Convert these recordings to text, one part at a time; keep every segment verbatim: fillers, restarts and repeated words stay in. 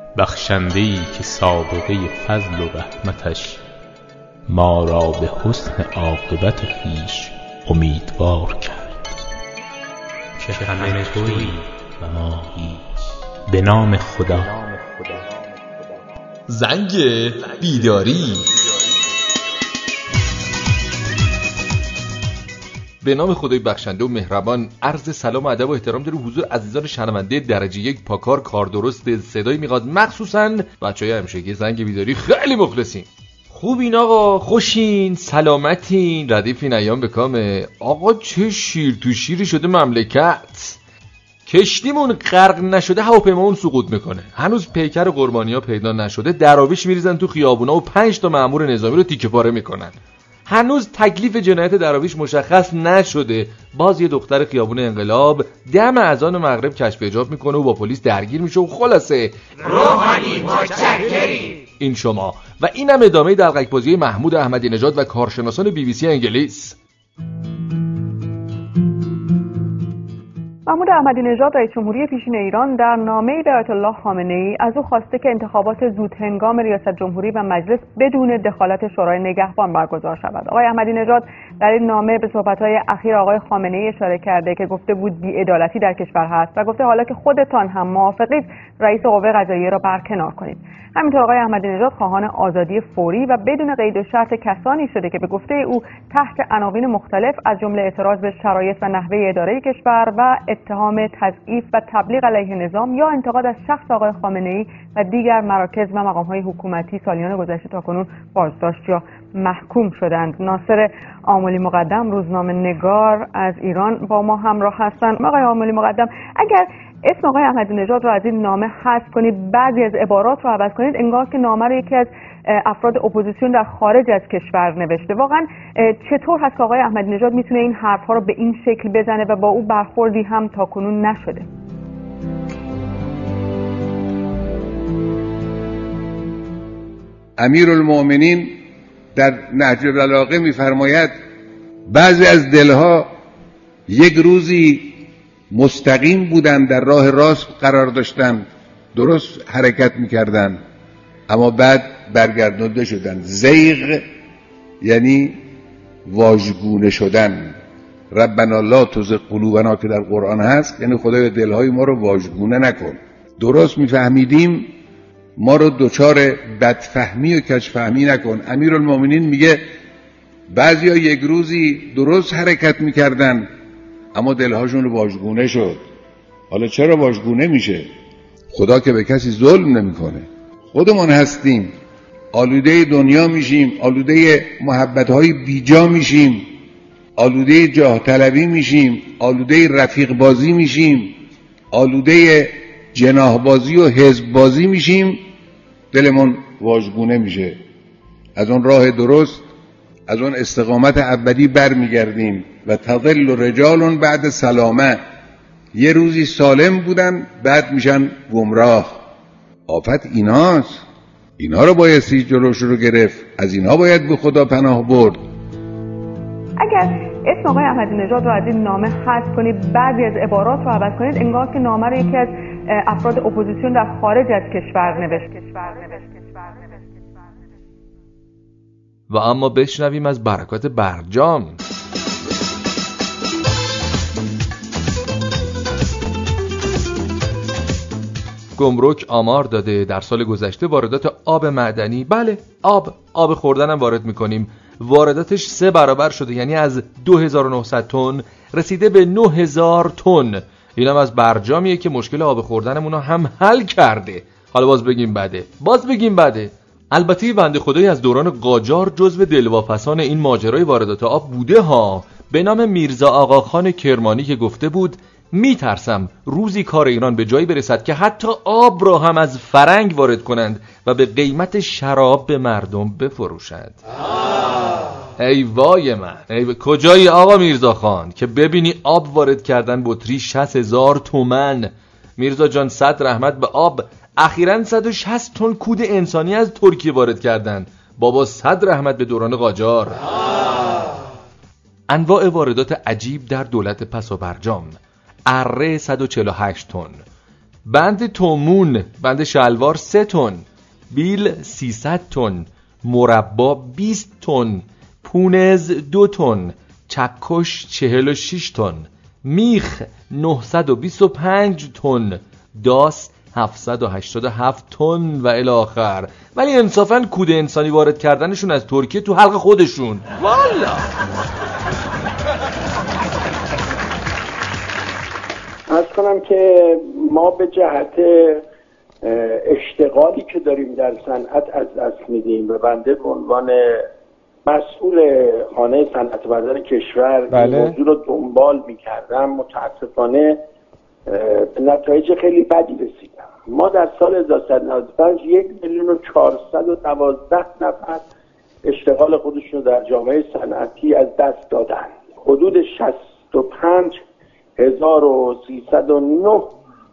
بخشنده‌ای که سابقه فضل و رحمتش ما را به حسن عاقبت خویش امیدوار کرد، که همه تویی و ما هیچ. به نام خدا. زنگ بیداری. به نام خدای بخشنده و مهربان. عرض سلام و ادب و احترام در حضور عزیزان شنونده درجه یک پاکار کار درست صدای میقاد، مخصوصا بچهای همیشگی زنگ بیداری. خیلی مخلصین. خوبین آقا؟ خوشین؟ سلامتین؟ ردیفین؟ ایام بکامه. آقا چه شیر تو شیری شده مملکت. کشتیمون غرق نشده، هواپیمامون سقوط میکنه. هنوز پیکر و قربانیا پیدا نشده، دراویش میریزن تو خیابونا و پنج تا مأمور نظامی رو تیکه پاره میکنن. هنوز تکلیف جنایت دراویش مشخص نشده، باز یه دختر خیابون انقلاب دم اذان مغرب کشف حجاب میکنه و با پلیس درگیر میشه و خلاصه روحانی متشکریم. این شما و اینم ادامه دلقک‌بازی محمود احمدی نژاد و کارشناسان بی بی سی انگلیس. محمود احمدی نژاد رئیس جمهوری پیشین ایران در نامه‌ای به آیت الله خامنه‌ای از او خواسته که انتخابات زود هنگام ریاست جمهوری و مجلس بدون دخالت شورای نگهبان برگزار شود. آقای احمدی نژاد در این نامه به صحبت‌های اخیر آقای خامنه‌ای اشاره کرده که گفته بود بی‌عدالتی در کشور هست و گفته حالا که خودتان هم موافقید رئیس قوه قضاییه را برکنار کنید. همینطور آقای احمدی نژاد خواهان آزادی فوری و بدون قید و شرط کسانی شده که به گفته او تحت عناوین مختلف از جمله اعتراض به شرایط و نحوه اداره کشور و اتهام تضعیف و تبلیغ علیه نظام یا انتقاد از شخص آقای خامنه‌ای و دیگر مراکز و مقام‌های حکومتی سالیان گذشته تاکنون بازداشت یا محکوم شدند. ناصر آملی مقدم، روزنامه نگار از ایران با ما همراه هستند. آقای آملی مقدم، اگر اسم آقای احمدی نژاد رو از این نامه حذف کنید، بعضی از عبارات رو عوض کنید، انگار که نامه رو یکی از افراد اپوزیسیون در خارج از کشور نوشته. واقعا چطور هست که آقای احمدی نژاد میتونه این حرف‌ها رو به این شکل بزنه و با او برخوردی هم تاکنون نشده؟ امیرالمؤمنین در نهج البلاغه می‌فرماید بعضی از دلها یک روزی مستقیم بودن، در راه راست قرار داشتن، درست حرکت میکردن، اما بعد برگردانده شدن. زیغ یعنی واژگونه شدن. ربنا لا تزغ قلوبنا که در قرآن هست، یعنی خدای دلهای ما رو واژگونه نکن. درست میفهمیدیم، ما رو دچار بدفهمی و کجفهمی نکن. امیرالمؤمنین میگه بعضیا یک روزی درست حرکت میکردن اما دلهاشون رو واژگونه شد. حالا چرا واژگونه میشه؟ خدا که به کسی ظلم نمیکنه. خودمون هستیم آلوده دنیا میشیم، آلوده محبت‌های بیجا میشیم، آلوده جاه طلبی میشیم، آلوده رفیق بازی میشیم، آلوده جناح بازی و حزب بازی میشیم، دلمون واژگونه میشه. از اون راه درست، از اون استقامت ابدی برمیگردیم. و تضل رجال بعد سلامه، یه روزی سالم بودن بعد میشن گمراه. آفت ایناست، اینا رو بایستی جلوش رو گرفت، از اینا باید به خدا پناه برد. اگر اسم آقای احمدی نژاد رو از این نامه حذف کنید، بعضی از عبارات رو عوض کنید، انگار که نامه رو یکی از افراد اپوزیسیون در خارج از کشور نوشته. و اما بشنویم از برکات برجام. گمرک آمار داده در سال گذشته واردات آب معدنی، بله آب آب خوردن هم وارد میکنیم، وارداتش سه برابر شده، یعنی از دو هزار و نهصد تن رسیده به نه هزار تن. اینم از برجامیه که مشکل آب خوردنمون هم حل کرده. حالا باز بگیم بده باز بگیم بده البته بنده خدایی از دوران قاجار جزو دلواپسان این ماجرای واردات آب بوده ها، به نام میرزا آقاخان کرمانی که گفته بود میترسم روزی کار ایران به جایی برسد که حتی آب را هم از فرنگ وارد کنند و به قیمت شراب به مردم بفروشند. ای وای من، ای کجایی آقا میرزا خان که ببینی آب وارد کردن بطری شصت هزار تومن. میرزا جان صد رحمت به آب، اخیراً صد و شصت تن کود انسانی از ترکیه وارد کردن. بابا صد رحمت به دوران قاجار. انواع واردات عجیب در دولت پس و برجام. اره صد و چهل و هشت تن، بند تومون، بند شلوار سه تن، بیل سیصد تن، مربا بیست تن، پونز دو تن، چکش چهل و شش تن، میخ نهصد و بیست و پنج تن، داس هفتصد و هشتاد و هفت تن و الی آخر. ولی انصافاً کود انسانی وارد کردنشون از ترکیه تو حلق خودشون، والا. عرض کنم که ما به جهت اشتغالی که داریم در صنعت از دست میدیم و بنده به عنوان مسئول خانه صنعت بدن کشور بله. این موضوع رو دنبال میکردم، متاسفانه به نتایج خیلی بدی رسیدم. ما در سال هزار و سیصد و نود و پنج یک میلیون و چهارصد و دوازده نفر اشتغال خودشون در جامعه صنعتی از دست دادن. حدود شصت و پنج هزار و سیصد و نه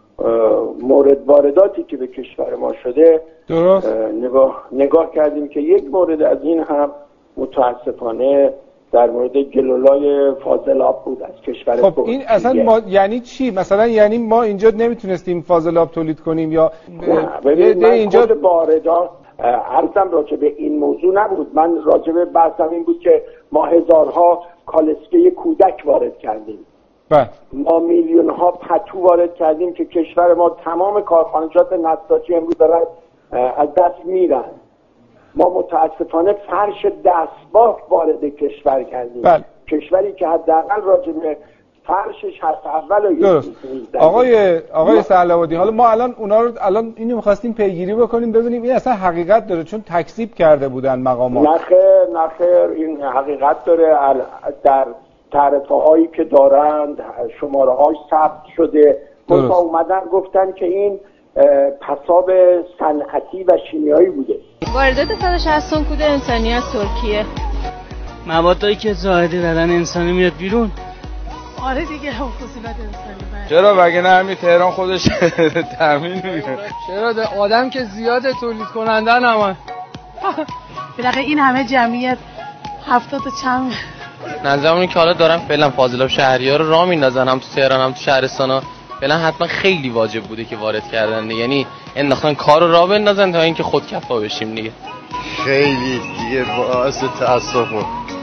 مورد وارداتی که به کشور ما شده درست نگاه, نگاه کردیم که یک مورد از این هم متاسفانه در مورد گلولای فاضلاب بود از کشور. خب این اصلا ما یعنی چی؟ مثلا یعنی ما اینجا نمیتونستیم فاضلاب تولید کنیم یا ببینید من اینجا خود واردات عرضم راجع به این موضوع نبود. من راجع به بحثم این بود که ما هزارها کالسکه کودک وارد کردیم. بله. ما میلیون ها پتو وارد کردیم که کشور ما تمام کارخانجات نساجی امروز دارن از دست میرن. ما متاسفانه فرش دستباف وارد کشور کردیم. بله. کشوری که حداقل راجع به فرشش هست اول درست. آقای آقای صلوادی، حالا ما الان اونا رو الان اینو می‌خواستیم پیگیری بکنیم ببینیم این اصلا حقیقت داره، چون تکذیب کرده بودن مقامات. نخیر نخیر این حقیقت داره. در تعرفه هایی که دارند شماره های ثبت شده. مثلا اومدن گفتن که این پساب صنعتی و شیمیایی بوده. واردات صد و شصت تن کود انسانی از ترکیه. موادایی که زائده بدن انسانی میاد بیرون. آره دیگه هم فسیلات انسانی. چرا وگه نه همین تهران خودش تامین میکنه؟ چرا آدم که زیاده تولید کنندن همه. بالاخره این همه جمعیت هفتاد و چند. نظرمون که حالا دارن فعلا فاضلاب شهریار رو راه میندازن هم تو تهران هم تو شهرستانا. فعلا حتما خیلی واجب بوده که وارد کردن، یعنی انداختن کار رو راه بندازن تا اینکه خودکفا بشیم دیگه. خیلی دیگه باعث تأسفه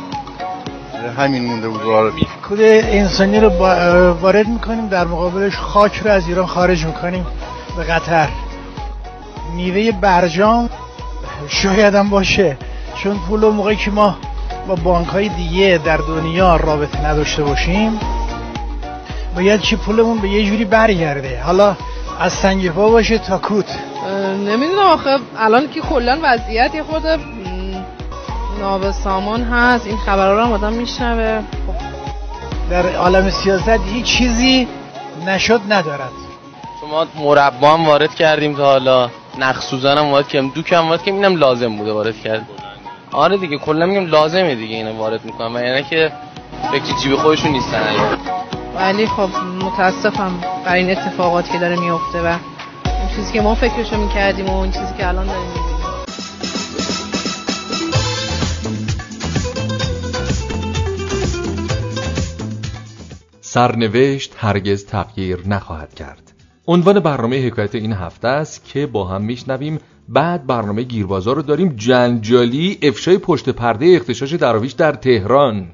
همین مونده بود. وارد کود انسانی رو وارد میکنیم، در مقابلش خاک رو از ایران خارج میکنیم به قطر. میوه برجام شاید هم باشه، چون پول موقعی که ما با بانک‌های دیگه در دنیا رابطه نداشته باشیم باید چی پولمون به یه جوری برگرده، حالا از سنگ پا باشه تا کوت. نمیدونم آخه الان که کلا وضعیت یه خود نابسامان هست، این خبرها رو هم آدم میشنوه. در عالم سیاست هیچ چیزی نشد ندارد. شما مربا هم وارد کردیم تا حالا، نخ سوزن هم وارد کردیم، دوک هم وارد کردیم، اینم لازم بوده وارد کرد. آره دیگه کلا میگم لازمه دیگه اینو وارد میکنم، یعنی که فکر جیب خودشون نیستن. ولی خب متاسفم برای این اتفاقاتی که داره میفته و این چیزی که ما فکرشو میکردیم و اون چیزی که الان داریم میبینیم. سرنوشت هرگز تغییر نخواهد کرد. عنوان برنامه حکایت این هفته است که با هم میشنویم. بعد برنامه گیربازار رو داریم، جنجالی افشای پشت پرده اغتشاش دراویش در تهران.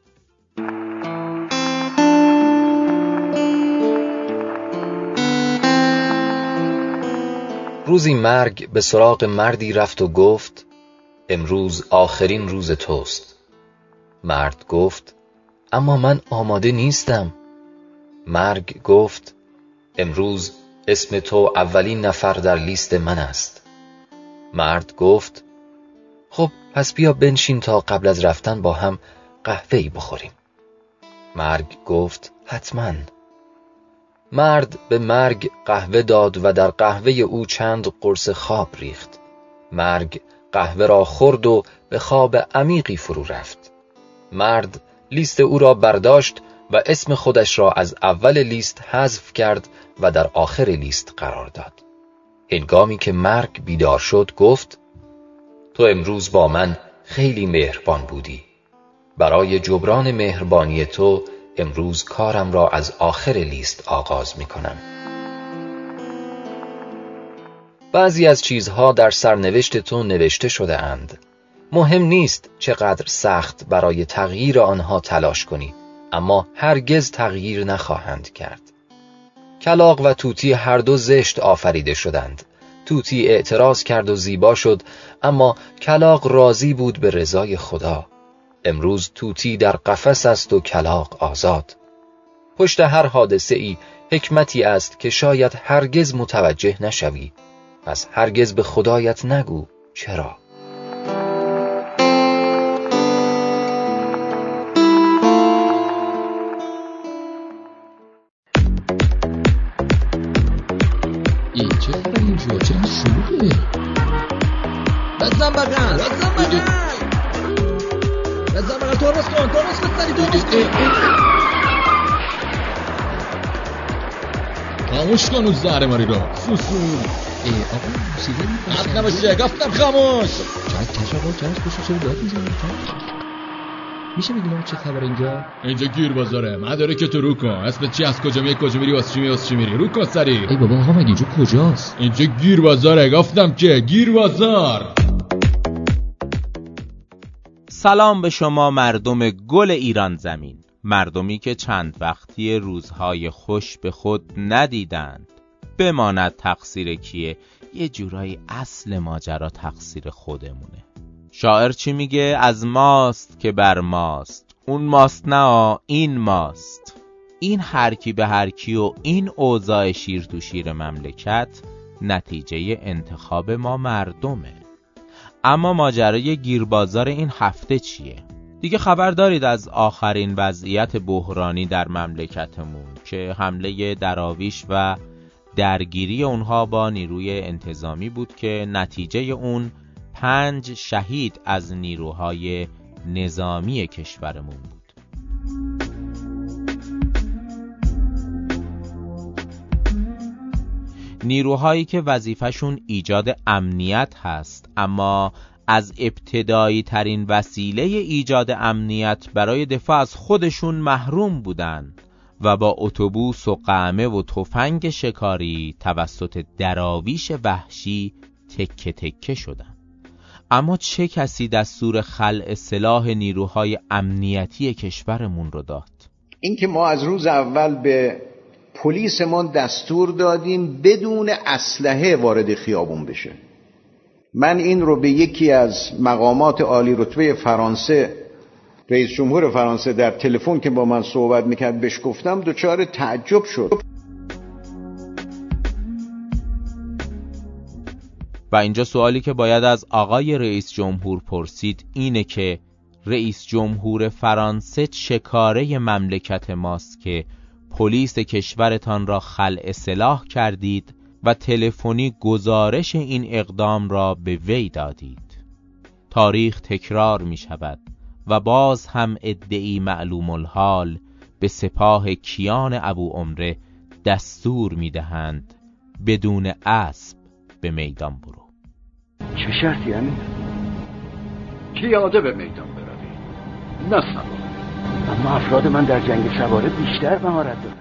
روزی مرگ به سراغ مردی رفت و گفت امروز آخرین روز توست. مرد گفت اما من آماده نیستم. مرگ گفت امروز اسم تو اولین نفر در لیست من است. مرد گفت خب پس بیا بنشین تا قبل از رفتن با هم قهوه‌ای بخوریم. مرگ گفت حتماً. مرد به مرگ قهوه داد و در قهوه او چند قرص خواب ریخت. مرگ قهوه را خورد و به خواب عمیقی فرو رفت. مرد لیست او را برداشت و اسم خودش را از اول لیست حذف کرد و در آخر لیست قرار داد. هنگامی که مرگ بیدار شد گفت تو امروز با من خیلی مهربان بودی. برای جبران مهربانی تو امروز کارم را از آخر لیست آغاز می کنم. بعضی از چیزها در سرنوشت تو نوشته شده اند. مهم نیست چقدر سخت برای تغییر آنها تلاش کنی، اما هرگز تغییر نخواهند کرد. کلاغ و طوطی هر دو زشت آفریده شدند. طوطی اعتراض کرد و زیبا شد، اما کلاغ راضی بود به رضای خدا. امروز طوطی در قفس است و کلاغ آزاد. پشت هر حادثه ای حکمتی است که شاید هرگز متوجه نشوی. پس هرگز به خدایت نگو چرا. این چه خبر اینجا؟ چه شروعه؟ بزن بغل بزن بغل بزن بغل ترمز کن ترمز کن سری ترمز کن خاموش کن اون زهر ماری رو سوسو. ای آقا موسیقی میکنه حرف نباشه گفتم خاموش. چرا کش آقا چرا خوشو چرا داد میزنی؟ میشه بگیم چه خبر اینجا؟ اینجا گیر بازاره. مداره که تو رو کن. اسمت چی؟ از کجا میای؟ کجا میری؟ واسه چی میای؟ واسه چی میری؟ رو کن سری. ای بابا آقا مگه اینجا کجاست؟ اینجا گیر بازاره. گفتم که گیر بازار. سلام به شما مردم گل ایران زمین، مردمی که چند وقتی روزهای خوش به خود ندیدند. بماند تقصیر کیه؟ یه جورایی اصل ماجرا تقصیر خودمونه. شاعر چی میگه؟ از ماست که بر ماست، اون ماست نه این ماست. این هر کی به هر کی و این اوضاع شیر تو شیر مملکت نتیجه انتخاب ما مردمه. اما ماجرای گیربازار این هفته چیه؟ دیگه خبر دارید از آخرین وضعیت بحرانی در مملکتمون که حمله دراویش و درگیری اونها با نیروی انتظامی بود که نتیجه اون پنج شهید از نیروهای نظامی کشورمون بود. نیروهایی که وظیفه‌شون ایجاد امنیت هست، اما از ابتدایی ترین وسیله ایجاد امنیت برای دفاع از خودشون محروم بودند و با اتوبوس و قمه و تفنگ شکاری توسط دراویش وحشی تکه تکه شدند. اما چه کسی دستور خلع سلاح نیروهای امنیتی کشورمون رو داد؟ این که ما از روز اول به پلیسمون دستور دادیم بدون اسلحه وارد خیابون بشه. من این رو به یکی از مقامات عالی رتبه فرانسه، رئیس جمهور فرانسه، در تلفن که با من صحبت میکرد بهش گفتم، دچار تعجب شد. و اینجا سوالی که باید از آقای رئیس جمهور پرسید اینه که رئیس جمهور فرانسه چه کاره مملکت ماست که پلیس کشورتان را خلع سلاح کردید و تلفنی گزارش این اقدام را به وی دادید؟ تاریخ تکرار می شود و باز هم ادعی معلوم الحال به سپاه کیان ابو عمره دستور می دهند بدون اسب به میدان برو. چه شرطی همین؟ پیاده به میدان بروی، نه سوار. اما افراد من در جنگ سواره بیشتر مهارت دارند.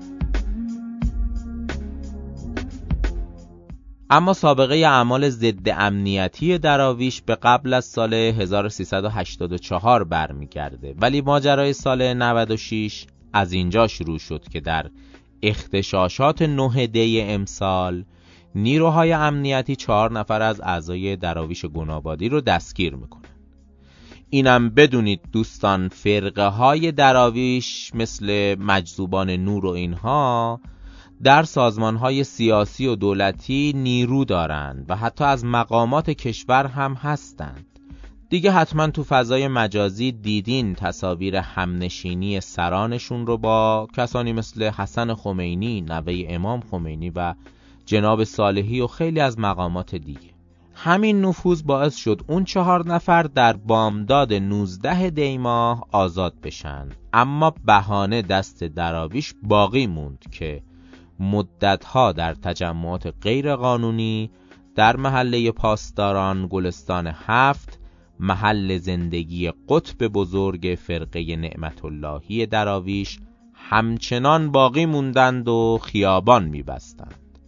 اما سابقه اعمال ضد امنیتی دراویش به قبل از سال هزار و سیصد و هشتاد و چهار برمیگرده، ولی ماجرای سال نود و شش از اینجا شروع شد که در اغتشاشات نه دی امسال نیروهای امنیتی چهار نفر از اعضای دراویش گنابادی رو دستگیر میکنن. اینم بدونید دوستان، فرقه های دراویش مثل مجذوبان نور و اینها در سازمان های سیاسی و دولتی نیرو دارند و حتی از مقامات کشور هم هستند. دیگه حتما تو فضای مجازی دیدین تصاویر همنشینی سرانشون رو با کسانی مثل حسن خمینی، نوه امام خمینی و جناب صالحی و خیلی از مقامات دیگه. همین نفوذ باعث شد اون چهار نفر در بامداد نوزده دی ماه آزاد بشن، اما بهانه دست دراویش باقی موند که مدتها در تجمعات غیر قانونی در محله پاسداران، گلستان هفت، محل زندگی قطب بزرگ فرقه نعمت اللهی دراویش همچنان باقی موندند و خیابان می‌بستند.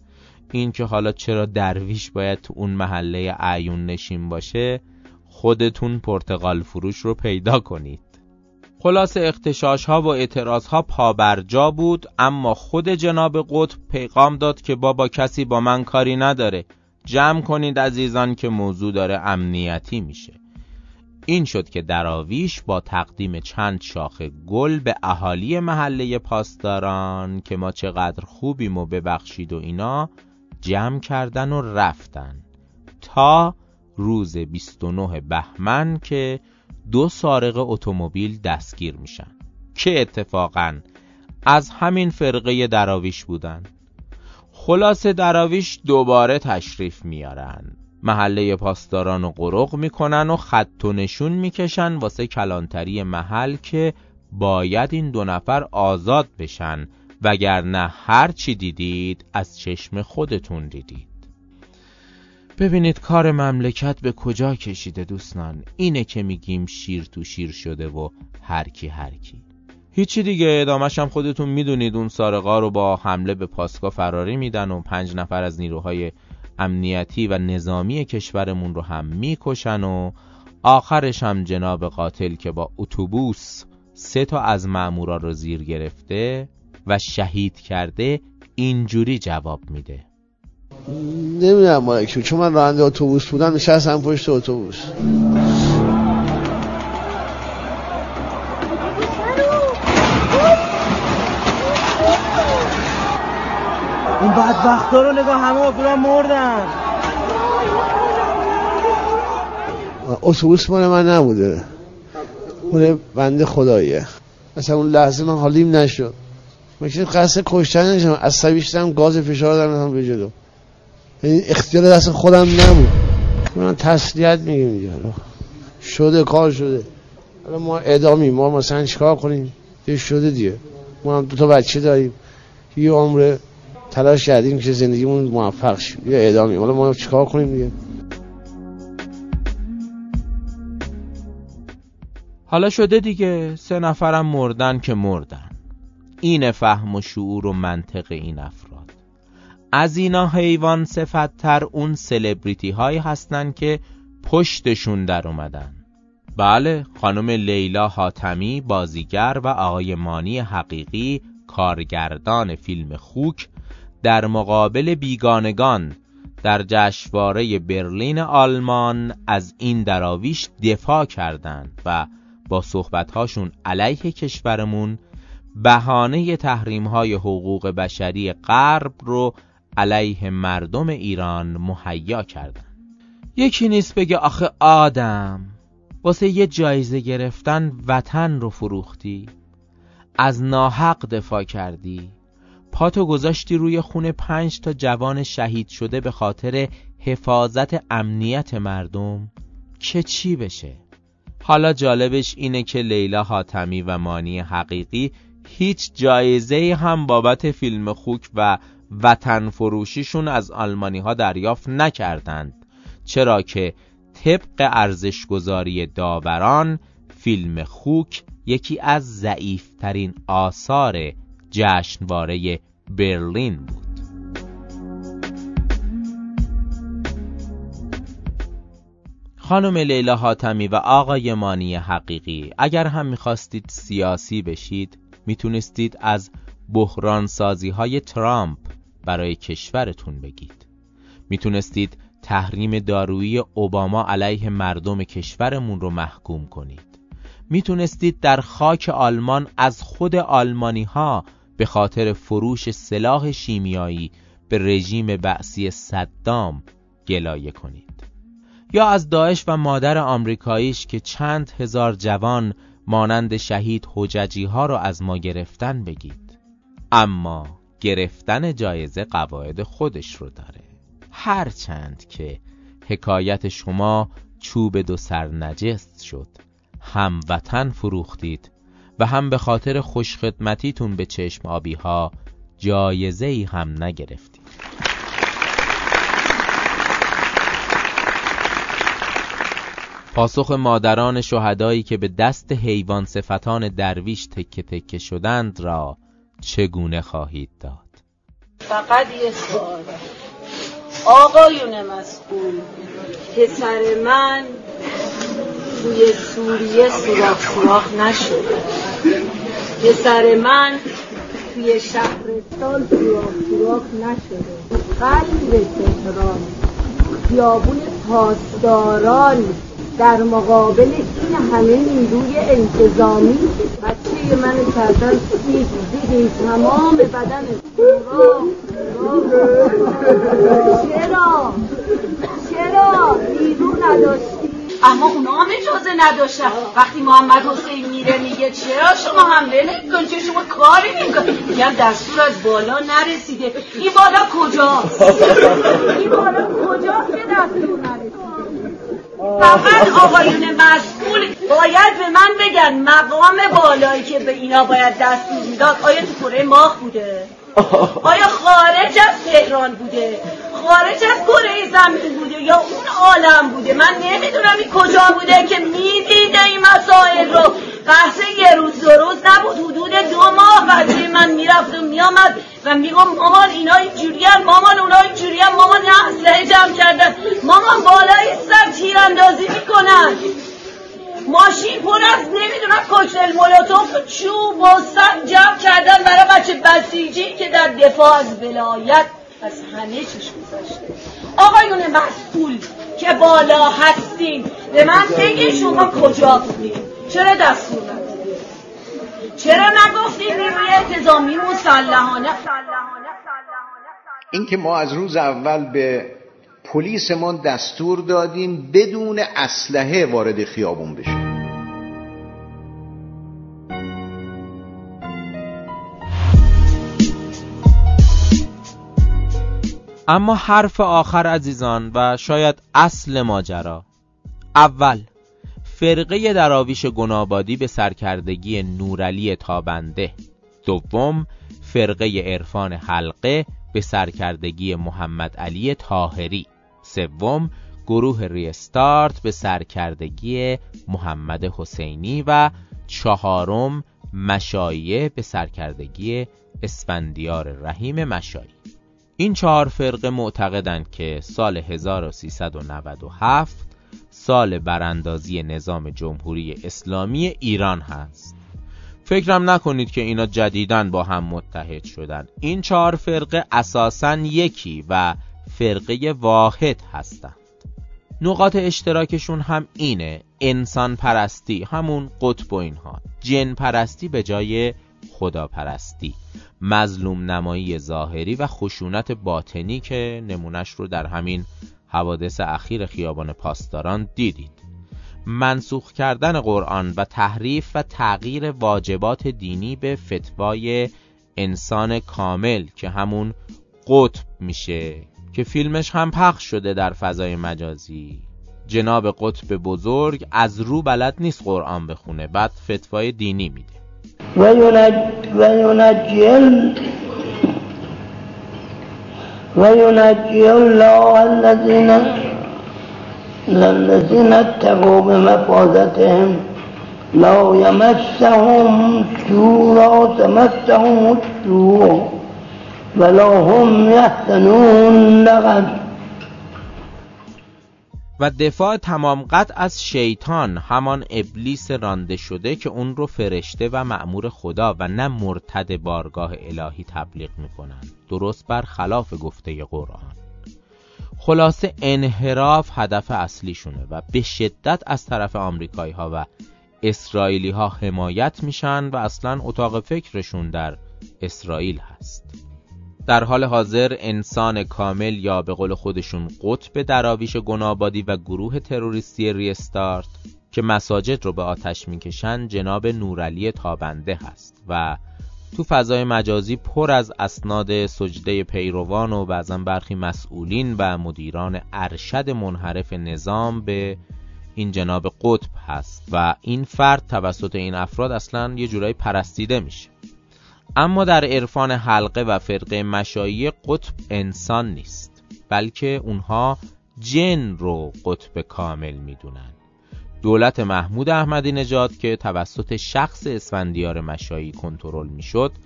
این که حالا چرا درویش باید تو اون محله اعیون نشین باشه، خودتون پرتقال فروش رو پیدا کنید. خلاصه اغتشاش ها و اعتراض ها پابرجا بود، اما خود جناب قطب پیغام داد که بابا کسی با من کاری نداره، جمع کنید عزیزان که موضوع داره امنیتی میشه. این شد که دراویش با تقدیم چند شاخه گل به اهالی محله پاسداران که ما چقدر خوبیم و ببخشید و اینا جمع کردن و رفتن تا روز بیست و نه بهمن که دو سارق اتومبیل دستگیر میشن که اتفاقاً از همین فرقه دراویش بودن. خلاصه دراویش دوباره تشریف میارن، محله پاسداران رو قرق میکنن و خط و نشون میکشن واسه کلانتری محل که باید این دو نفر آزاد بشن، وگرنه هر چی دیدید از چشم خودتون دیدید. ببینید کار مملکت به کجا کشیده دوستان. اینه که میگیم شیر تو شیر شده و هر کی هر کی. هیچی دیگه، ادامه‌ش هم خودتون میدونید. اون سارقا رو با حمله به پاسگاه فراری میدن و پنج نفر از نیروهای امنیتی و نظامی کشورمون رو هم میکشن و آخرش هم جناب قاتل که با اتوبوس سه تا از مامورا رو زیر گرفته و شهید کرده اینجوری جواب میده: نمیدونم مالک، چون من راننده اتوبوس بودم نشستم پشت اتوبوس. این بدبختا رو نگاه، همه برای مردن. اتوبوس مال من نبوده، مال بنده خداییه. اصلا اون لحظه من حالیم نشد، میشه قصد کشتن نشم، عصبی شدم، گاز فشار دادم به جلو. یعنی اختیار دست خودم نبود. من تسلیت میگم دیگه، شده کار شده. حالا ما اعدامی، ما مثلا چیکار کنیم؟ دیگه شده دیگه. ما هم دو تا بچه داریم، یه عمر تلاش کردیم که زندگیمون موفق شه، یه اعدامی. حالا ما چیکار کنیم دیگه؟ حالا شده دیگه، سه نفرم مردن که مردن. این فهم و شعور و منطق این افراد. از اینا حیوان صفت‌تر اون سلبریتی هایی هستن که پشتشون در اومدن. بله، خانم لیلا حاتمی بازیگر و آقای مانی حقیقی کارگردان فیلم خوک در مقابل بیگانگان در جشنواره برلین آلمان از این دراویش دفاع کردند و با صحبت‌هاشون علیه کشورمون بهانه تحریم‌های حقوق بشری غرب رو علیه مردم ایران مهیا کردن. یکی نیست بگه آخه آدم واسه یه جایزه گرفتن وطن رو فروختی، از ناحق دفاع کردی، پاتو گذاشتی روی خون پنج تا جوان شهید شده به خاطر حفاظت امنیت مردم که چی بشه؟ حالا جالبش اینه که لیلا حاتمی و مانی حقیقی هیچ جایزه‌ای هم بابت فیلم خوک و وطن فروشیشون از آلمانی ها دریافت نکردند، چرا که طبق ارزشگذاری داوران فیلم خوک یکی از ضعیف‌ترین آثار جشنواره برلین بود. خانم لیلا حاتمی و آقای مانی حقیقی اگر هم میخواستید سیاسی بشید میتونستید از بحران سازی های ترامپ برای کشورتون بگید. میتونستید تحریم دارویی اوباما علیه مردم کشورمون رو محکوم کنید. میتونستید در خاک آلمان از خود آلمانی ها به خاطر فروش سلاح شیمیایی به رژیم بعثی صدام گلایه کنید. یا از داعش و مادر آمریکاییش که چند هزار جوان مانند شهید حججی ها رو از ما گرفتن بگید. اما گرفتن جایزه قواعد خودش رو داره. هرچند که حکایت شما چوب دو سر نجس شد، هم وطن فروختید و هم به خاطر خوشخدمتیتون به چشم آبی ها جایزه‌ای هم نگرفتید. پاسخ مادران شهدایی که به دست حیوان صفتان درویش تکه تکه شدند را چگونه خواهید داد؟ فقط یه سوال، آقایون مسئول، پسر من توی سوریه سوراخ سوراخ نشده، پسر من توی شهرستان سوراخ سوراخ نشده، قلب تهران، خیابون پاسداران در مقابل این همه نیروی انتظامی بچه من کردن سیب دیدی تمام بدن سوراخ سوراخ. چرا؟ چرا؟ نیرو نداشتی؟ اما اونا هم اجازه نداشتن. وقتی محمد حسین میره میگه چرا شما هم ولید کن، چه شما کاری نمیکنید، میگم دستور از بالا نرسیده. این بالا کجاست؟ این بالا کجاست که دستور نرسیده؟ فقط آقایون مسئول باید به من بگن مقام بالایی که به اینا باید دستور میداد آیا تو کره ماه بوده؟ آیا خارج از تهران بوده؟ خارج از کره زمین بوده یا اون عالم بوده؟ من نمیدونم این کجا بوده که میدیده این مسائل رو. بحث یه روز دو روز نبود، حدود دو ماه بچه من میرفت و میامد و میگم مامان اینا اینجوری هن، مامان اونا اینجوری هن، مامان نه اسلحه جمع کردن، مامان بالای سر تیراندازی میکنن، ماشین پر از نمیدونم کوکتل مولوتوف و چوب و سنگ جمع کردن برای بچه بسیجی که در دفاع از ولایت از همه چیش گذاشته. آقایون مسئول که بالا هستین به من بگید شما کجا بودین؟ چرا دستور ندادید؟ چرا نگفتید نیروی انتظامی مسلحانه؟ این که ما از روز اول به پلیسمون دستور دادیم بدون اسلحه وارد خیابون بشه. اما حرف آخر عزیزان و شاید اصل ماجرا. اول، فرقه دراویش گنابادی به سرکردگی نورعلی تابنده. دوم، فرقه عرفان حلقه به سرکردگی محمد علی طاهری. سوم، گروه ریستارت به سرکردگی محمد حسینی. و چهارم، مشایعه به سرکردگی اسفندیار رحیم مشایی. این چهار فرقه معتقدند که سال هزار و سیصد و نود و هفت سال براندازی نظام جمهوری اسلامی ایران هست. فکرم نکنید که اینا جدیداً با هم متحد شدن. این چهار فرقه اساساً یکی و فرقه واحد هستند. نقاط اشتراکشون هم اینه: انسان پرستی، همون قطب و اینها، جن پرستی به جای خدا پرستی، مظلوم نمایی ظاهری و خشونت باطنی که نمونش رو در همین حوادث اخیر خیابان پاسداران دیدید. منسوخ کردن قرآن و تحریف و تغییر واجبات دینی به فتوای انسان کامل که همون قطب میشه که فیلمش هم پخش شده در فضای مجازی. جناب قطب بزرگ از رو بلد نیست قرآن بخونه، بعد فتوای دینی میده. و ینجی و ینجی الله الذین الذین اتقوا بمفازتهم لا یمسهم سوء ولا تمسهم السوء ولا هم یحزنون. لقد و دفاع تمام قطع از شیطان، همان ابلیس رانده شده که اون رو فرشته و مأمور خدا و نه مرتد بارگاه الهی تبلیغ میکنن، درست بر خلاف گفته قرآن. خلاصه انحراف هدف اصلیشونه و به شدت از طرف آمریکایی ها و اسرائیلی ها حمایت میشن و اصلا اتاق فکرشون در اسرائیل هست. در حال حاضر انسان کامل یا به قول خودشون قطب دراویش گنابادی و گروه تروریستی ریستارت که مساجد رو به آتش میکشن جناب نورعلی تابنده هست و تو فضای مجازی پر از اسناد سجده پیروان و بعضا برخی مسئولین و مدیران ارشد منحرف نظام به این جناب قطب هست و این فرد توسط این افراد اصلا یه جورایی پرستیده میشه. اما در عرفان حلقه و فرقه مشایعه قطب انسان نیست، بلکه اونها جن رو قطب کامل میدونن. دولت محمود احمدی نژاد که توسط شخص اسفندیار مشایی کنترل میشد،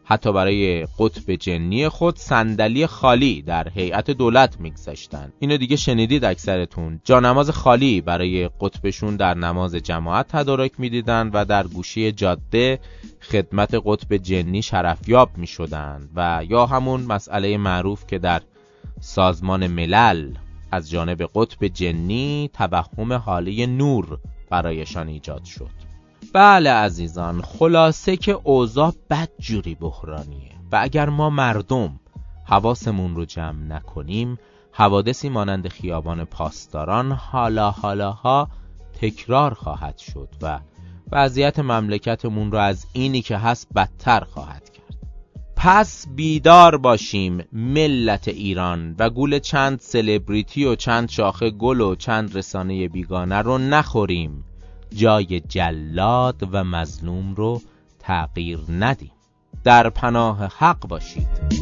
حتی برای قطب جنی خود صندلی خالی در هیئت دولت میگذاشتن. اینو دیگه شنیدید اکثرتون. جانماز خالی برای قطبشون در نماز جماعت تدارک میدیدن و در گوشه جاده خدمت قطب جنی شرفیاب میشدن. و یا همون مسئله معروف که در سازمان ملل از جانب قطب جنی توهم حاله نور برایشان ایجاد شد. بله عزیزان، خلاصه که اوضاع بدجوری بحرانیه و اگر ما مردم حواسمون رو جمع نکنیم حوادثی مانند خیابان پاسداران حالا حالاها تکرار خواهد شد و وضعیت مملکتمون رو از اینی که هست بدتر خواهد کرد. پس بیدار باشیم ملت ایران و گول چند سلبریتی و چند شاخه گل و چند رسانه بیگانه رو نخوریم. جای جلاد و مظلوم رو تغییر ندیم. در پناه حق باشید.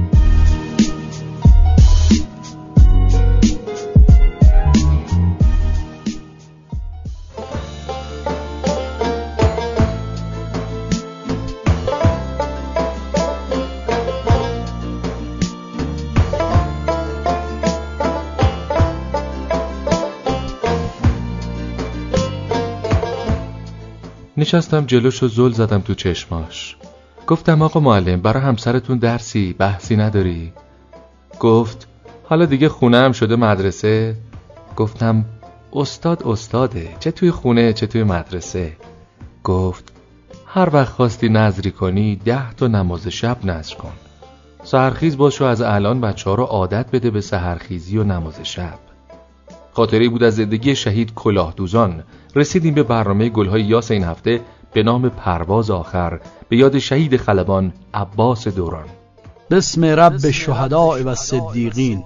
نشستم جلوش و زل زدم تو چشماش. گفتم آقا معلم برای همسرتون درسی بحثی نداری؟ گفت حالا دیگه خونه هم شده مدرسه؟ گفتم استاد استاده، چه توی خونه چه توی مدرسه. گفت هر وقت خواستی نذری کنی ده تا نماز شب نذر کن. سحرخیز باش و از الان بچه ها رو عادت بده به سحرخیزی و نماز شب. خاطری بود از زندگی شهید کلاه دوزان. رسیدیم به برنامه گلهای یاس این هفته به نام پرواز آخر به یاد شهید خلبان عباس دوران. بسم رب الشهداء و الصدیقین.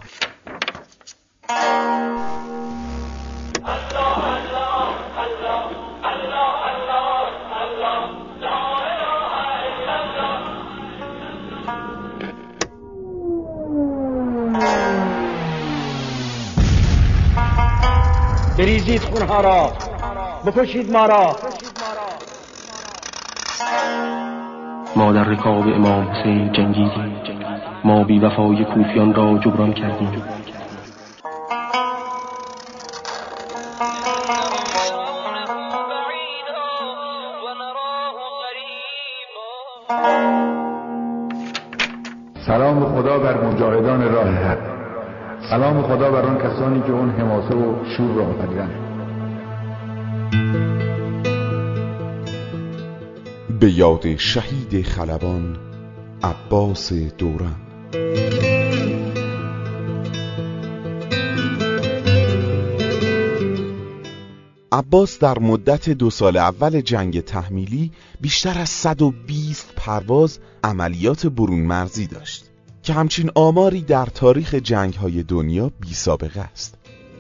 بریزید خونها را، بکشید ما را. ما در رکاب امام حسین جنگیدیم، ما بی وفای کوفیان را جبران کردیم. سلام خدا بر مجاهدان راه حق، سلام خدا بر آن کسانی که اون حماسه و شور را آفریدند. به یاد شهید خلبان عباس دوران. عباس در مدت دو سال اول جنگ تحمیلی بیشتر از صد و بیست پرواز عملیات برون مرزی داشت که همچین آماری در تاریخ جنگ‌های دنیا بی سابقه است.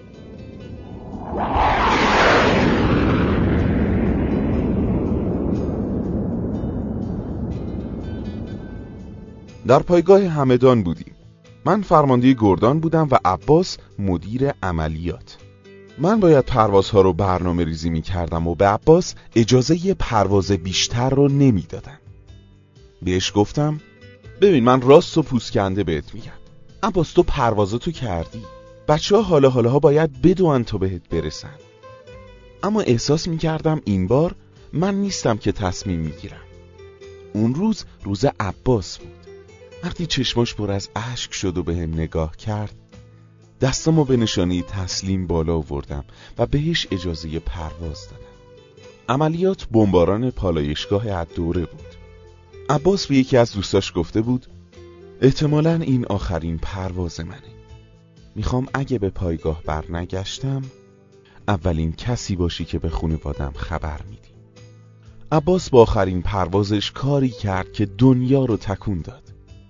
در پایگاه همدان بودیم. من فرمانده گردان بودم و عباس مدیر عملیات. من باید پروازها رو برنامه ریزی می کردم و به عباس اجازه پرواز بیشتر رو نمی دادم. بهش گفتم ببین من راست و پوسکنده بهت میگم، عباس تو پروازاتو کردی، بچه ها حالا حالا ها باید بدون تا بهت برسن. اما احساس میکردم این بار من نیستم که تصمیم میگیرم. اون روز روز عباس بود. وقتی چشماش پر از اشک شد و به هم نگاه کرد، دستامو به نشانه تسلیم بالا آوردم و بهش اجازه پرواز دادم. عملیات بمباران پالایشگاه الدوره بود. عباس به یکی از دوستاش گفته بود احتمالاً این آخرین پرواز منه. میخوام اگه به پایگاه برنگشتم اولین کسی باشی که به خانواده‌ام خبر میدی. عباس با آخرین پروازش کاری کرد که دنیا رو تکون داد.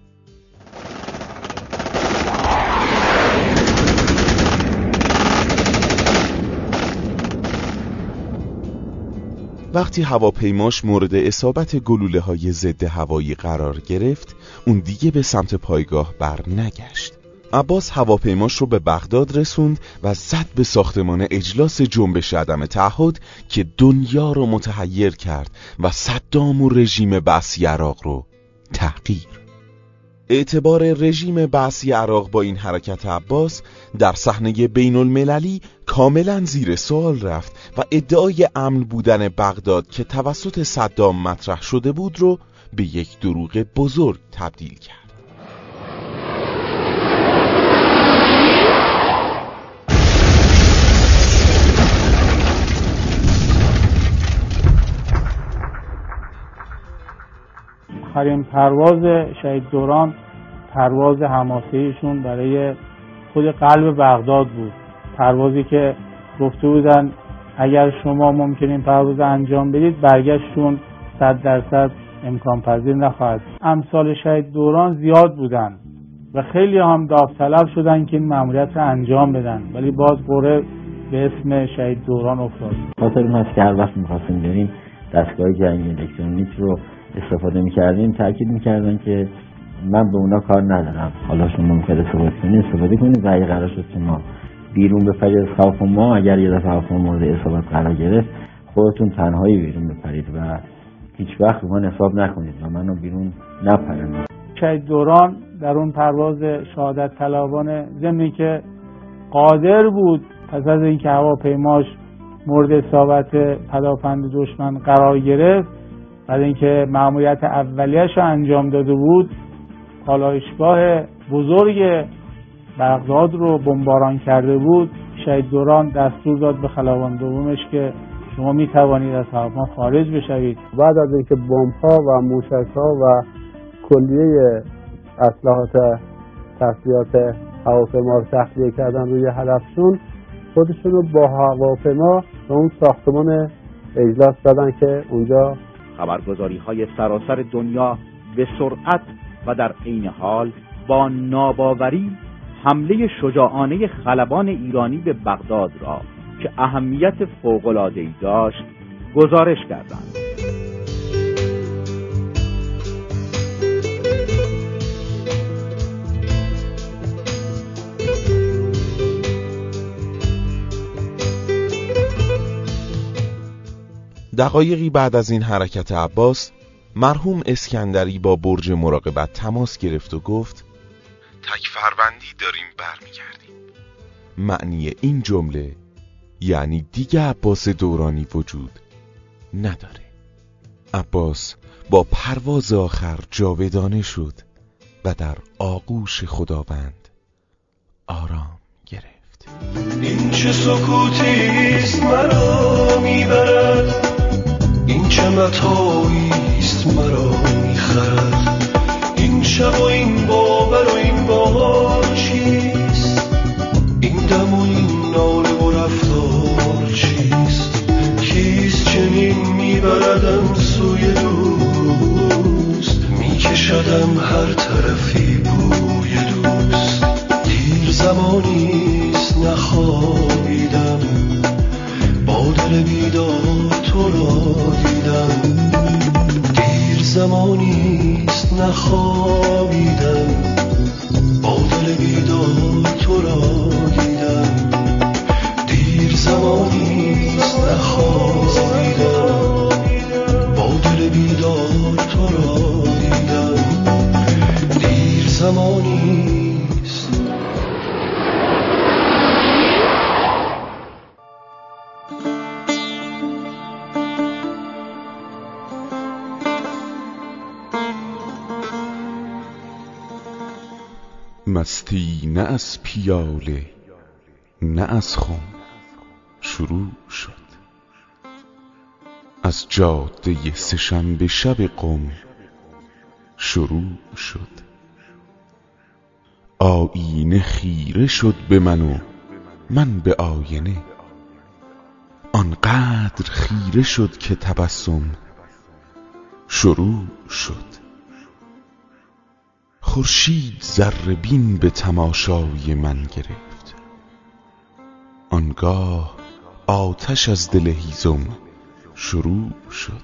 وقتی هواپیماش مورد اصابت گلوله‌های ضد هوایی قرار گرفت، اون دیگه به سمت پایگاه بر نگشت. عباس هواپیماش رو به بغداد رسوند و زد به ساختمان اجلاس جنبش عدم تعهد که دنیا رو متحیر کرد و صدام و رژیم بعثی عراق رو تحقیر. اعتبار رژیم بعثی عراق با این حرکت عباس در صحنه بین المللی کاملا زیر سوال رفت و ادعای امن بودن بغداد که توسط صدام مطرح شده بود رو به یک دروغ بزرگ تبدیل کرد. آخرین پرواز شهید دوران پرواز حماسه‌ایشون برای خود قلب بغداد بود. پروازی که گفته بودن اگر شما ممکنه این پرواز انجام بدید برگشتشون صد درصد امکان پذیر نخواهد. امثال شهید دوران زیاد بودن و خیلی هم داوطلب شدن که این مأموریت رو انجام بدن، ولی باز قرعه به اسم شهید دوران افتاد. خاطر این هست که هر وقت می‌خواستیم بریم دستگاه جنگی الکترونیک رو استفاده می‌کردیم، تاکید می‌کردن که من به اونا کار ندارم، حالا شما می‌خواید استفاده کنید استفاده کنید و اگه قرار شد که ما بیرون بپرید از خوف ما، اگر یه دفعه خوف مورد اصابت قرار گرفت خودتون تنهایی بیرون بپرید و هیچ وقت من حساب نکنید و منو بیرون نپرید. شهید دوران در اون پرواز شهادت طلبانه ضمن که قادر بود پس از اینکه هواپیماش مورد اصابت پدافند دشمن قرار گرفت، بعد اینکه مأموریت اولیه‌اش رو انجام داده بود، پالایشگاه بزرگ بغداد رو بمباران کرده بود، شهید دوران دستور داد به خلبان دومش که شما می توانید از هواپیما خارج بشوید. بعد از اینکه بمب‌ها و موشک‌ها و کلیه اسلحات تسلیحات هواپیما رو تخلیه کردن روی هدفشون، خودشون رو با هواپیما به اون ساختمان اجلاس دادن که اونجا خبرگزاری‌های سراسر دنیا به سرعت و در عین حال با ناباوری حمله شجاعانه خلبان ایرانی به بغداد را که اهمیت فوق‌العاده‌ای داشت گزارش کردند. دقایقی بعد از این حرکت عباس، مرحوم اسکندری با برج مراقبت تماس گرفت و گفت تک فروندی داریم برمیگردیم. معنی این جمله یعنی دیگه عباس دورانی وجود نداره. عباس با پرواز آخر جاودانه شد و در آغوش خداوند آرام گرفت. این چه سکوتیست مرا میبرد، این چه متاعیست مرا میخرد، این شب و این باور و این بهار چیست، این دم و این ناله و رفتار چیست، کیست چنین میبردم سوی دوست، میکشدم هر طرفی بوی دوست. دیر زمانیست نخوابیدم، با دل بیدار تو را دیدم. دیر زمانیست نخوابیدم، با دل بیدار تو را دیدم. دیر زمانیست نخوابیدم، با دل بیدار تو را دیدم. دیر زمانیست. مستی نه از پیاله نه از خم شروع شد، از جاده سه‌شنبه شب قم شروع شد. آینه خیره شد به من و من به آینه، آنقدر خیره شد که تبسم شروع شد. خورشید ذره بین به تماشای من گرفت، آنگاه آتش از دل هیزم شروع شد.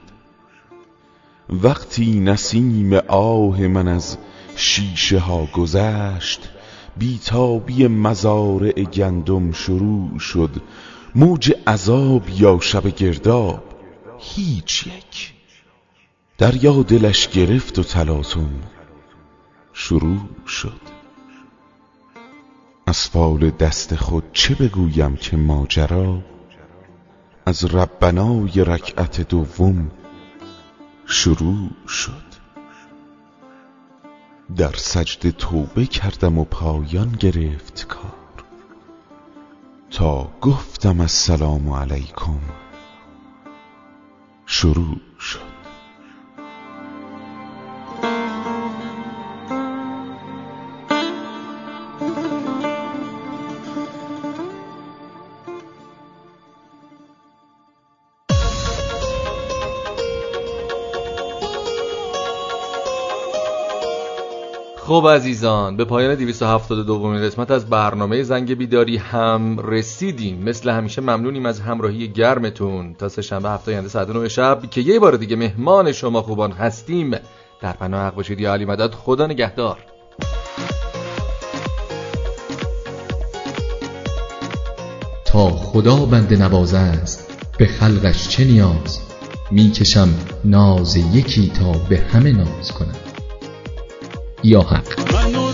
وقتی نسیم آه من از شیشه ها گذشت، بیتابی مزارع گندم شروع شد. موج عذاب یا شب گرداب هیچ یک، دریا دلش گرفت و تلاطم شروع شد. از فال دست خود چه بگویم که ماجرا از ربنای رکعت دوم شروع شد. در سجده توبه کردم و پایان گرفت کار تا گفتم السلام علیکم شروع شد. خب عزیزان، به پایان دویست و هفتاد و دومین قسمت از برنامه زنگ بیداری هم رسیدیم. مثل همیشه ممنونیم از همراهی گرمتون. تا سه شنبه هفته آینده ساعت نه شب که یه بار دیگه مهمان شما خوبان هستیم. در پناه حق باشید یا علی مدد. خدا نگهدار. تا خدا بنده نواز است به خلقش چه نیاز، میکشم ناز یکی تا به همه ناز کنم. یا حق